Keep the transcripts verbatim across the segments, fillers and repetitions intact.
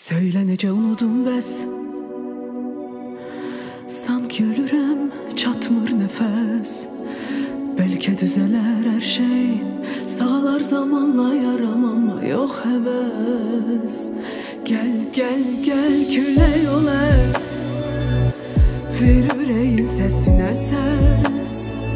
Söyle necə unudum bəs. Sanki ölürəm, çatmır nəfəs. Bəlkə düzələr hər şey, sağalar zamanla yaram, amma yox həvəs. Gəl, gəl, gəl, külək ol əs, ver ürəyin səsinə səs.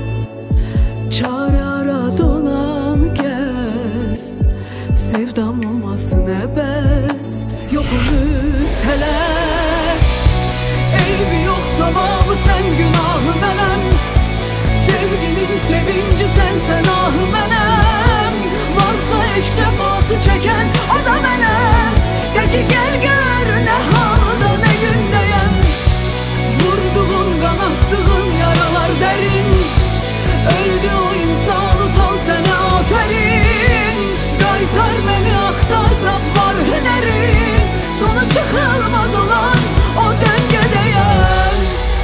Çarə ara dolan gəz, sevdam olmasın əbəs. Yoxunu tələs, eybi yox savabı sən, günahı mənəm. Sevginin sevinci sən, sən ahı mənəm. Varsa eşq cəfası çəkən o da mənəm. Təki gəl gör nə halda nə gündəyəm. Vurduğun, qanattığın yaralar dərin. Öldü o insan, utan sənə afərin. Qaytar məni, axtar, tap var hünərin. Sonu çıxılmaz olan o döngədəyəm.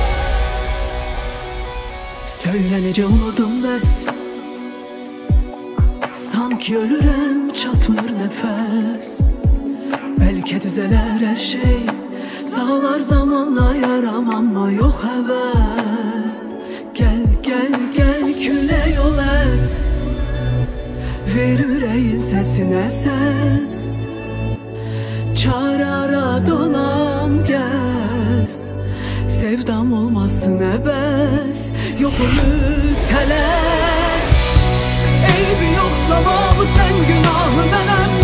Söylə necə unudum bəs. Sanki ölürəm, çatmır nəfəs. Bəlkə düzələr hər şey, sağalar zamanla yaram, amma yox həvəs. Gəl, gəl, gəl, külək ol əs, ver ürəyin səsinə səs. Çarə ara dolan gəz, sevdam olmasın əbəs. Yoxunu tələs, eybi yox savabı sən, günahı mənəm.